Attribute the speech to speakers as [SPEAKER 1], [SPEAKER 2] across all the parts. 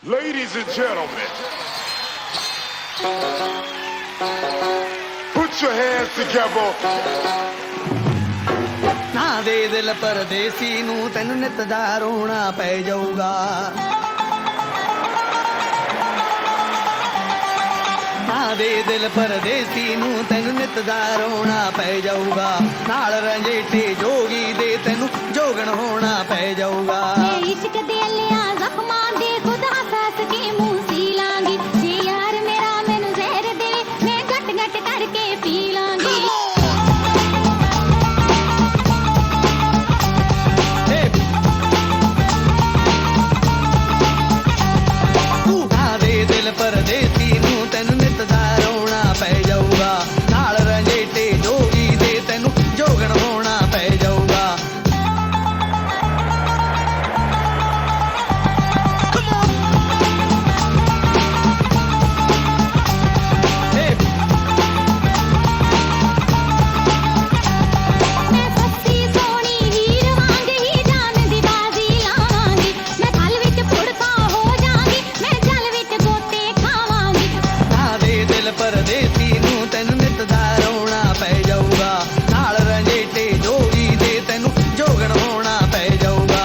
[SPEAKER 1] Ladies and gentlemen, put your hands together.
[SPEAKER 2] ਨਾ ਦੇ ਦਿਲ ਪਰਦੇਸੀ ਨੂੰ ਤੈਨੂੰ ਨਿਤ ਦਾ ਰੋਣਾ ਪੈ ਜਾਊਗਾ। ਨਾ ਦੇ ਦਿਲ ਪਰਦੇਸੀ ਨੂੰ ਤੈਨੂੰ ਨਿਤ ਦਾ ਰੋਣਾ ਪੈ ਜਾਊਗਾ। ਨਾਲ ਰੰਜੇਟੇ ਜੋਗੀ ਦੇ ਤੈਨੂੰ ਜੋਗਣ ਹੋਣਾ ਪੈ ਜਾਊਗਾ।
[SPEAKER 3] ਇਸ਼ਕ ਦੇ ਲਿਆ ਜ਼ਖਮਾਂ ਦੇ ਖੁਦ ਹੱਸ ਕੇ ਮੂੰਹ ਸੀ ਲਾਂਗੀ। ਜੇ ਯਾਰ ਮੇਰਾ ਮੈਨੂੰ ਜ਼ਹਿਰ ਦੇਵੇ ਮੈਂ ਘਟ ਘਟ ਕਰਕੇ ਪੀ ਲਾਂਗੀ। ਪਰਦੇਸੀ ਨੂੰ ਤੈਨੂੰ ਨਿਤ ਦਾ ਰੋਣਾ ਪੈ ਜਾਊਗਾ। ਨਾਲ ਰੰਜੇਟੇ ਜੋਗੀ ਦੇ ਤੈਨੂੰ ਜੋਗਣ ਹੋਣਾ ਪੈ ਜਾਊਗਾ। ਮੈਂ ਸੱਚੀ ਸੋਹਣੀ ਹੀਰ ਵਾਂਗ ਹੀ ਜਾਨ ਦੀ ਬਾਜ਼ੀ ਲਾਵਾਂਗੀ। ਮੈਂ ਥਲ ਵਿੱਚ ਫੁੜਕਾ ਹੋ ਜਾਵਾਂਗੀ। ਮੈਂ ਜਲ ਵਿੱਚ ਗੋਤੇ ਖਾਵਾਂਗੀ।
[SPEAKER 2] ਨਾ ਦੇ ਦਿਲ ਪਰਦੇਸੀ ਨੂੰ ਤੈਨੂੰ ਨਿਤ ਦਾ ਰੋਣਾ ਪੈ ਜਾਊਗਾ। ਨਾਲ ਰੰਜੇਟੇ ਜੋਗੀ ਦੇ ਤੈਨੂੰ ਜੋਗਣ ਹੋਣਾ ਪੈ ਜਾਊਗਾ।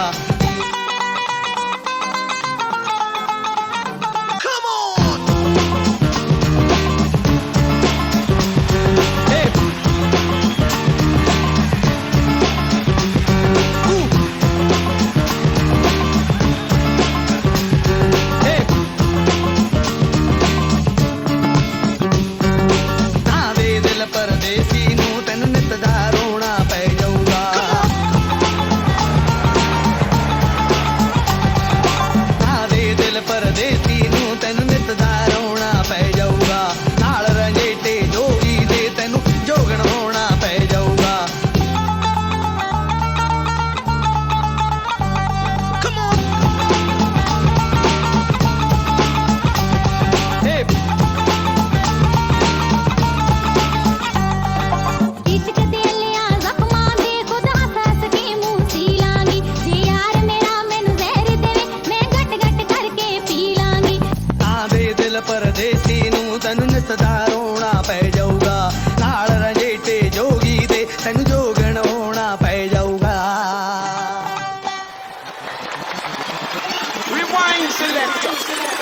[SPEAKER 2] ਨਾ ਦੇ ਦਿਲ ਪਰਦੇਸੀ ਨੂੰ ਤੈਨੂੰ ਨਿਤ ਦਾ ਰੋਣਾ ਪੈ ਜਾਊਗਾ। ਨਾ ਦੇ ਦਿਲ ਪਰਦੇਸੀ ਨੂੰ ਤੈਨੂੰ ਨਿਤ ਦਾ ਰੋਣਾ ਪੈ ਜਾਊਗਾ। ਨਾਲ ਰੰਜੇਟੇ ਜੋਗੀ ਦੇ ਤੈਨੂੰ ਜੋਗਣ ਹੋਣਾ ਪੈ ਜਾਊਗਾ।
[SPEAKER 3] ਇਸ਼ਕ ਦੇ ਲਿਆ ਜ਼ਖਮਾਂ ਦੇ ਖੁਦ ਹੱਸ ਕੇ ਮੂੰਹ ਸੀ ਲਾਂਗੀ। ਜੇ ਯਾਰ ਮੇਰਾ ਮੈਨੂੰ ਜ਼ਹਿਰ ਦੇਵੇ ਮੈਂ ਘਟ ਘਟ ਕਰਕੇ ਪੀ ਲਾਂਗੀ।
[SPEAKER 2] ਨਾ ਦੇ ਦਿਲ ਪਰਦੇਸੀ ਨੂੰ ਤੈਨੂੰ ਨਿਤ ਦਾ ਰੋਣਾ ਪੈ ਜਾਊਗਾ। ਨਾਲ ਰੰਜੇਟੇ ਜੋਗੀ ਦੇ ਤੈਨੂੰ ਜੋਗਣ ਹੋਣਾ ਪੈ ਜਾਊਗਾ।
[SPEAKER 1] Rewind selector.